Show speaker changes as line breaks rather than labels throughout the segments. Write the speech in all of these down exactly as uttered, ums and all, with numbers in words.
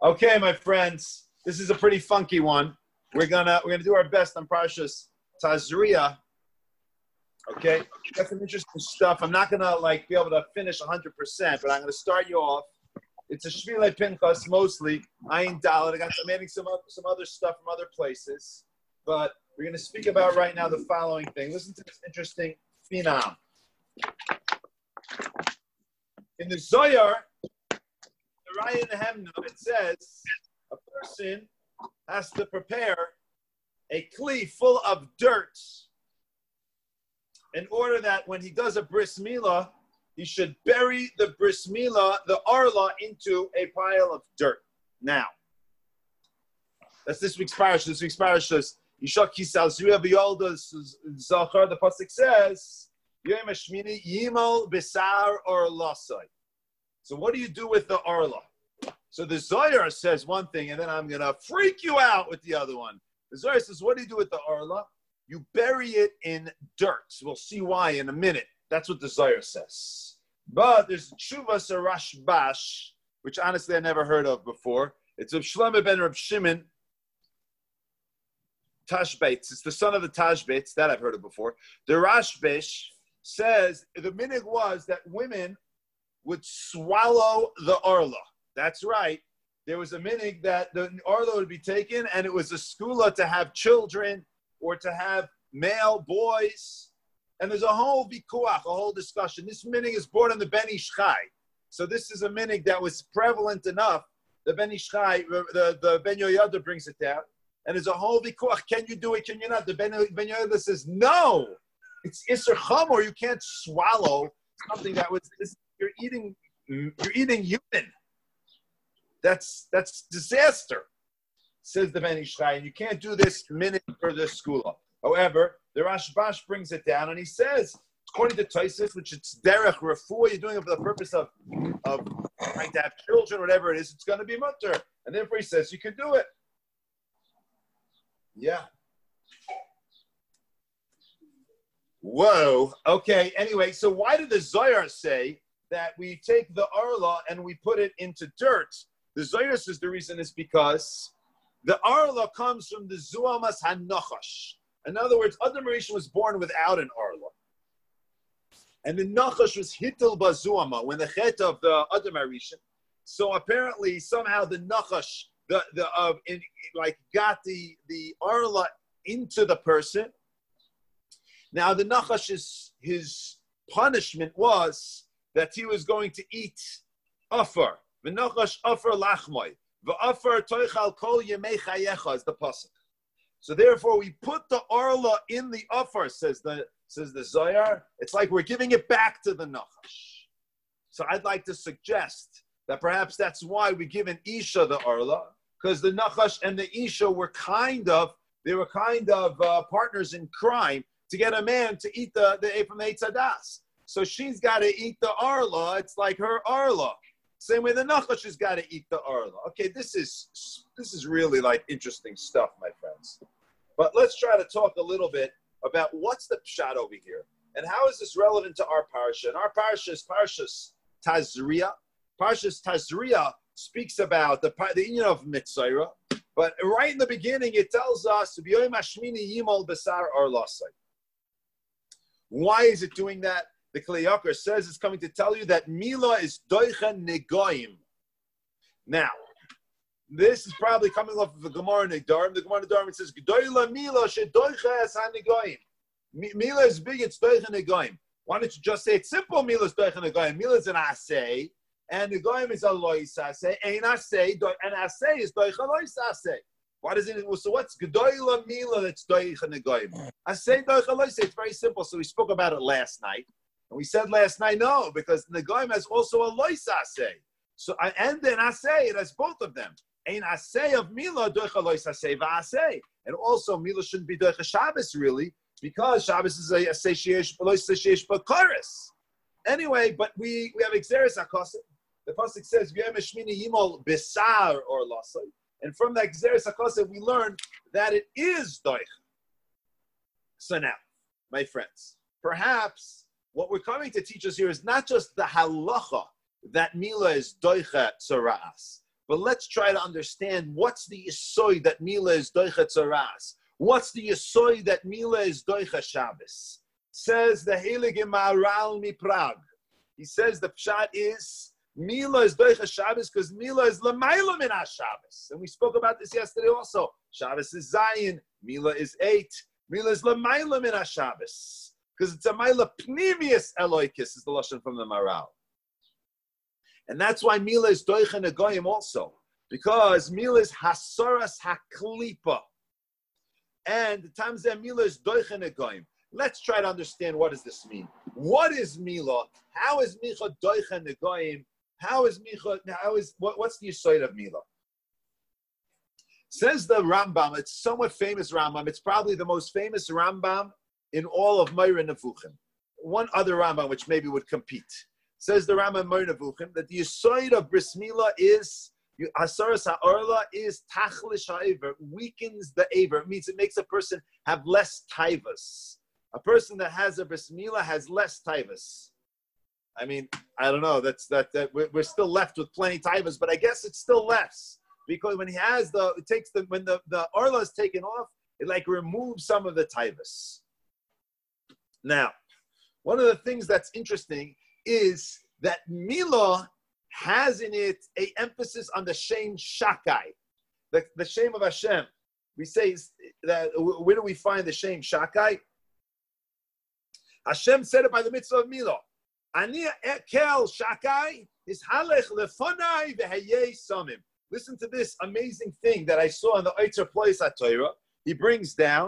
Okay, my friends, this is a pretty funky one. We're gonna we're gonna do our best on Parshas Tazria. Okay, got some interesting stuff. I'm not gonna like be able to finish one hundred percent, but I'm gonna start you off. It's a Shvilei Pinchas mostly. Ayin Dalet. I got I'm adding some some other stuff from other places, but we're gonna speak about right now the following thing. Listen to this interesting phenom. In the Zohar, the Raya Nehemna, it says a person has to prepare a kli full of dirt in order that when he does a bris milah, he should bury the bris milah, the arla, into a pile of dirt. Now, that's this week's parasha. This week's parasha is Yishak Kisal Zriya B'Yolda Zachar. The pasuk says, Yom Hashmini Yimal Besar or Lasai. So what do you do with the arla? So the Zohar says one thing, and then I'm going to freak you out with the other one. The Zohar says, what do you do with the arla? You bury it in dirt. We'll see why in a minute. That's what the Zohar says. But there's Tshuvas Rashbash, which honestly I never heard of before. It's of Shlomo ben Reb Shimon Tashbetz. It's the son of the Tashbetz. That I've heard of before. The Rashbash says the minhag was that women would swallow the arla. That's right. There was a minhag that the arla would be taken, and it was a skula to have children or to have male boys. And there's a whole vikuach, a whole discussion. This minhag is born in the Ben Ish Chai. So this is a minhag that was prevalent enough. The Ben Ish Chai, the, the Ben Yoyada brings it down. And there's a whole vikuach. Can you do it? Can you not? The Ben, ben Yoyada says, no. It's Isser Chamor. You can't swallow something that was, you're eating, you're eating human. That's that's disaster, says the Ben Ish Chai, and you can't do this minute for the skula. However, the Rashbash brings it down, and he says, according to Tosfos, which it's derech refuah, you're doing it for the purpose of of trying to have children, whatever it is, it's going to be mutter, and therefore he says you can do it. Yeah. Whoa. Okay. Anyway, so why did the Zohar say that we take the arla and we put it into dirt? The Zohar says the reason is because the arla comes from the zuamas hanachash. In other words, Adam Rishon was born without an arla, and the nachash was hitel bazuama when the chet of the Adam Rishon. So apparently, somehow the nachash, the the of uh, like got the the arla into the person. Now the nachash is his punishment was that he was going to eat afar. V'nachash afar lachmai. V'afar toichal kol yemei chayecha is the pasuk. So therefore, we put the arla in the afar, says the says the Zohar. It's like we're giving it back to the nachash. So I'd like to suggest that perhaps that's why we give an isha the arla, because the nachash and the isha were kind of they were kind of uh, partners in crime to get a man to eat the the from Eitz Hadas. So she's got to eat the arla. It's like her arla. Same way the nachash has got to eat the arla. Okay, this is this is really like interesting stuff, my friends. But let's try to talk a little bit about what's the pshat over here and how is this relevant to our parsha. And our parsha is Parshas Tazria. Parshas Tazria speaks about the the union of Mitzayra, but right in the beginning it tells us to be Yom Hashmini Yimal Besar Arlasai. Why is it doing that? The Kli Yakar says it's coming to tell you that Mila is doicha negoim. Now, this is probably coming off of the Gemara Nedarim. The Gemara Nedarim it says G'doila Mila she doicha es hanegoim. Mila is big. It's doicha negoim. Why don't you just say it's simple? Mila is doicha negoim. Mila is an asay, and negoim is a lois asay. Ein asay, and asay is doicha lois asay. Why does it? So what's G'doila Mila that's doicha negoim? Asay doicha lois. It's very simple. So we spoke about it last night. And we said last night, no, because Negoim has also a lois asay. So, and then asay, it has both of them. Ein asay of Mila, doicha lois asay v'asay. And also, Mila shouldn't be doicha Shabbos, really, because Shabbos is a satiation, lois satiation b'karis. Anyway, but we, we have Xeris HaKosim. The pasuk says, V'yom Hashmini Yimol Besar or Lasai. And from that Xeris HaKosim, we learn that it is doicha. So now, my friends, perhaps what we're coming to teach us here is not just the halacha that Mila is doicha tzara'as, But let's try to understand what's the yisoy that Mila is doicha tzaras. What's the yisoy that Mila is doicha Shabbos? Says the Heilige Maharal mi Prague. He says the pshat is Mila is doicha Shabbos because Mila is l'mayla min Shabbos. And we spoke about this yesterday also. Shabbos is Zion. Mila is eight. Mila is l'mayla min Shabbos. Because it's a Maila Pnimius Eloikis, is the Lashon from the Maharal. And that's why Mila is Doicha Negoyim also. Because Mila is Hasoras HaKlipa. And the times that Mila is Doicha Negoyim. Let's try to understand what does this mean. What is Mila? How is Micha Doicha Negoyim? How is Micha, how is, what, what's the Yisoid of Mila? Says the Rambam, it's somewhat famous Rambam. It's probably the most famous Rambam in all of Meir Nevuchim. One other Rambam which maybe would compete. Says the Rambam Meir Nevuchim that the Yisoid of Bris Mila is, Hasaras HaOrla is Tachlish HaEver, weakens the Aver. It means it makes a person have less taivas. A person that has a Bris Mila has less taivas. I mean, I don't know, that's that, that we're, we're still left with plenty taivas, but I guess it's still less. Because when he has the, it takes the, when the, the Orla is taken off, it like removes some of the taivas. Now, one of the things that's interesting is that Mila has in it a emphasis on the Shem Shakai, the, the Shem of Hashem. We say that, where do we find the Shem Shakai? Hashem said it by the mitzvah of Mila. Ani kel Shakai is halech lefonai v'hayei samim. Listen to this amazing thing that I saw in the Eitzer Place at Torah. He brings down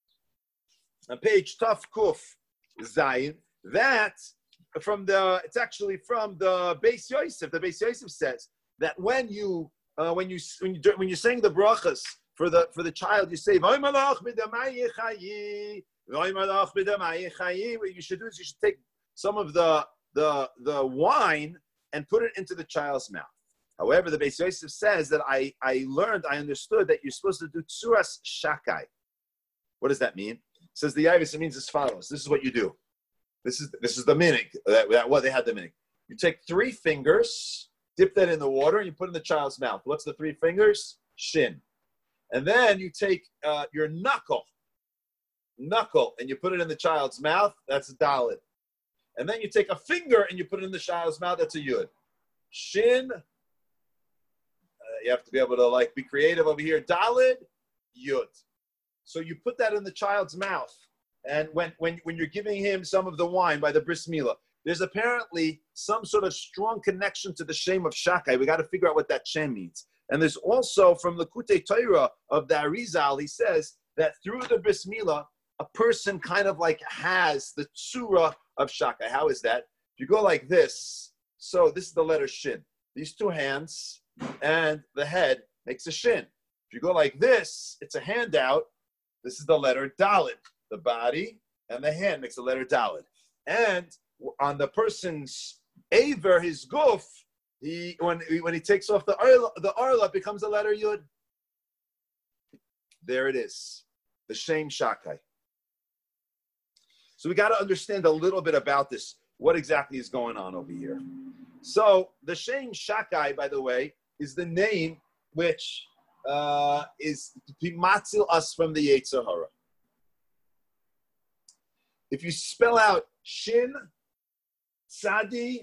on page Taf Kuf Zayin that from the it's actually from the Beis Yosef. The Beis Yosef says that when you uh, when you when you when you sing the brachas for the for the child, you say V'oy malach b'damai yechayi, V'oy malach b'damai yechayi. What you should do is you should take some of the the the wine and put it into the child's mouth. However, the Beis Yosef says that I I learned I understood that you're supposed to do tzuras shakai. What does that mean? Says the Yavis, it means as follows. This is what you do. This is this is the minig. That, that well, they had the minig. You take three fingers, dip that in the water, and you put it in the child's mouth. What's the three fingers? Shin. And then you take uh, your knuckle, knuckle, and you put it in the child's mouth. That's a dalit. And then you take a finger and you put it in the child's mouth. That's a yud. Shin. Uh, you have to be able to like be creative over here. Dalit, yud. So you put that in the child's mouth. And when, when, when you're giving him some of the wine by the bris milah, there's apparently some sort of strong connection to the Shem of Shakai. We got to figure out what that Shem means. And there's also from the Kutei Torah of the Arizal, he says that through the bris milah, a person kind of like has the tsura of Shakai. How is that? If you go like this, so this is the letter Shin. These two hands and the head makes a Shin. If you go like this, it's a handout. This is the letter Dalet. The body and the hand makes the letter Dalet. And on the person's aver, his guf, he when when he takes off the arla, the arla becomes the letter Yud. There it is, the Shem Shakai. So we got to understand a little bit about this. What exactly is going on over here? So the Shem Shakai, by the way, is the name which uh, is to matzil us from the Yetzer Hara. If you spell out Shin, Tzadi,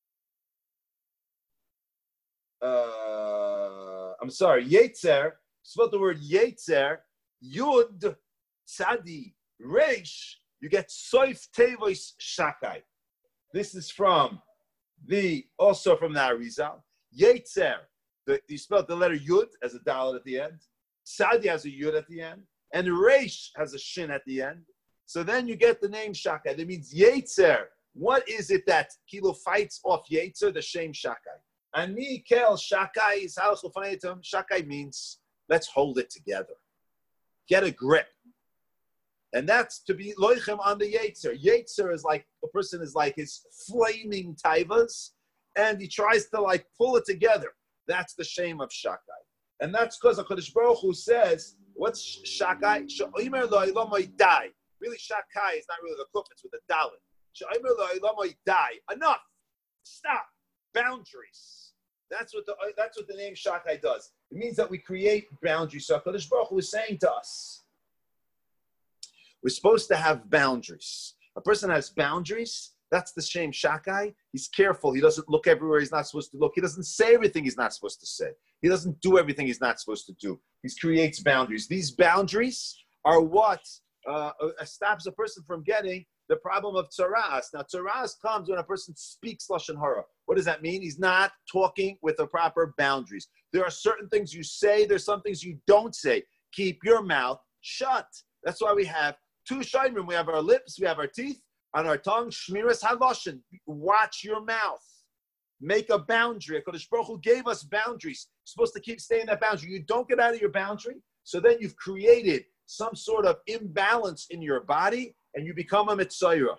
uh, I'm sorry, Yetzer, spell the word Yetzer, Yud, Tzadi, Reish, you get Soif Tevois Shakai. This is from the, also from the Arizal. Yetzer, the, you spell the letter Yud as a dalet at the end. Tzadi has a Yud at the end. And Reish has a Shin at the end. So then you get the name Shakai. That means Yetzer. What is it that Kilo fights off Yetzer? The Shem Shakai. And me, Kel, Shakai is Shakai means let's hold it together. Get a grip. And that's to be loichem on the Yetzer. Yetzer is like, a person is like his flaming taivas, and he tries to like pull it together. That's the shame of Shakai. And that's because HaKadosh Baruch Hu says, what's Shakai? She'omer lo ilam die. Really, Shakai is not really the kuf, it's with the dalit. She'omer lo ilam die. Enough. Stop. Boundaries. That's what the that's what the name Shakai does. It means that we create boundaries. So HaKadosh Baruch Hu is saying to us, we're supposed to have boundaries. A person has boundaries. That's the shame Shakai. He's careful. He doesn't look everywhere he's not supposed to look. He doesn't say everything he's not supposed to say. He doesn't do everything he's not supposed to do. He creates boundaries. These boundaries are what uh, stops a person from getting the problem of tzaras. Now, tzaras comes when a person speaks lashon hara. What does that mean? He's not talking with the proper boundaries. There are certain things you say. There's some things you don't say. Keep your mouth shut. That's why we have two shayrim. We have our lips. We have our teeth. On our tongue, shmiras haloshin. Watch your mouth. Make a boundary. HaKadosh Baruch Hu gave us boundaries. You're supposed to keep staying in that boundary. You don't get out of your boundary, so then you've created some sort of imbalance in your body, and you become a mitzayra.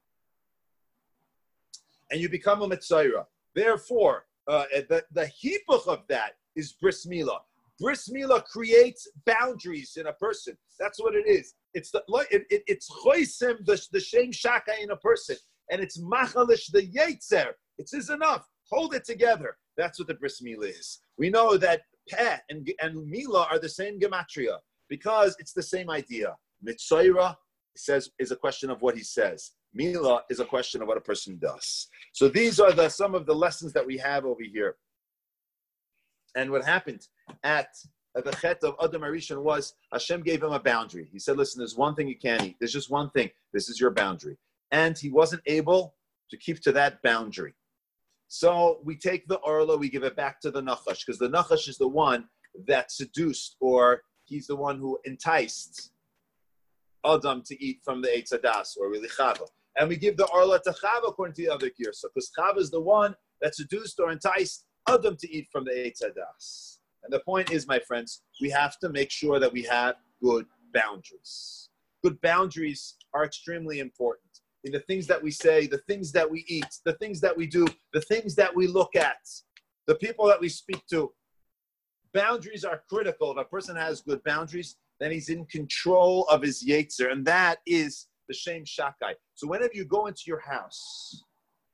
And you become a mitzayra. Therefore, uh, the, the hipuch of that is bris milah. Bris milah creates boundaries in a person. That's what it is. It's the it, it, it's choisim the the shem shaka in a person, and it's machalish the yetzer. It says enough. Hold it together. That's what the bris milah is. We know that peh and and milah are the same gematria because it's the same idea. Mitzayra says is a question of what he says. Milah is a question of what a person does. So these are the some of the lessons that we have over here. And what happened at the chet of Adam Arishon was Hashem gave him a boundary. He said, listen, there's one thing you can't eat. There's just one thing. This is your boundary. And he wasn't able to keep to that boundary. So we take the orla, we give it back to the nachash, because the nachash is the one that seduced, or he's the one who enticed Adam to eat from the Eitz Hadas, or really Chava. And we give the orla to Chava according to the other girsa, because Chava is the one that seduced or enticed Adam to eat from the Eitz Hadas. And the point is, my friends, we have to make sure that we have good boundaries. Good boundaries are extremely important in the things that we say, the things that we eat, the things that we do, the things that we look at, the people that we speak to. Boundaries are critical. If a person has good boundaries, then he's in control of his yetzer, and that is the shem shakai. So whenever you go into your house,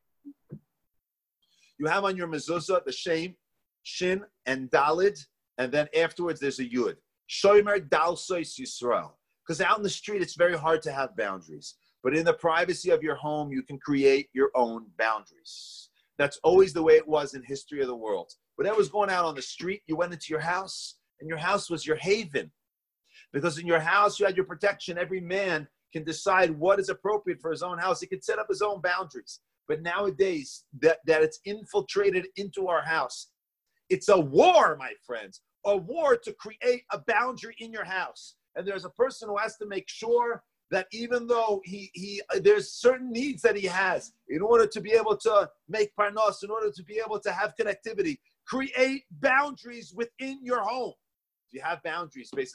you have on your mezuzah the shem, Shin and Dalid, and then afterwards there's a Yud. Shomer Dal Sois Yisrael. Because out in the street, it's very hard to have boundaries. But in the privacy of your home, you can create your own boundaries. That's always the way it was in history of the world. Whatever was going out on the street, you went into your house, and your house was your haven. Because in your house, you had your protection. Every man can decide what is appropriate for his own house. He can set up his own boundaries. But nowadays, that, that it's infiltrated into our house, it's a war, my friends, a war to create a boundary in your house. And there's a person who has to make sure that even though he, he there's certain needs that he has in order to be able to make parnos, in order to be able to have connectivity, create boundaries within your home. If you have boundaries, the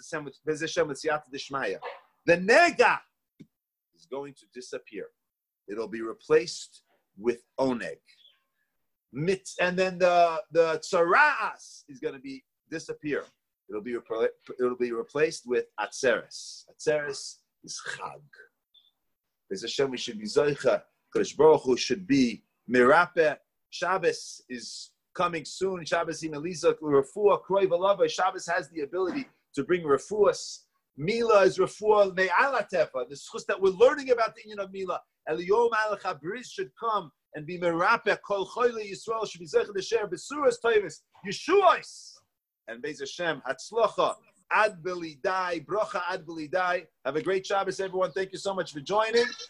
nega is going to disappear. It'll be replaced with oneg. Mitz, and then the the tzaras is going to be disappear. It'll be repla- it'll be replaced with atzeres. Atzeres is chag. There's Hashem. We should be zoicha. Kodesh Baruch Hu should be mirape. Shabbos is coming soon. Shabbos in Eliza refuah kroy v'lava. Shabbos has the ability to bring refuahs. Mila is refuah me'alatefa. The schus that we're learning about the union of Mila. Eliyom al-Chabriz should come and be merapeh kol choyle Yisrael should be zecher d'sher besuras toivus Yeshuos and Beis Hashem hatzlocha ad belidai bracha ad belidai. Have a great Shabbos, everyone. Thank you so much for joining.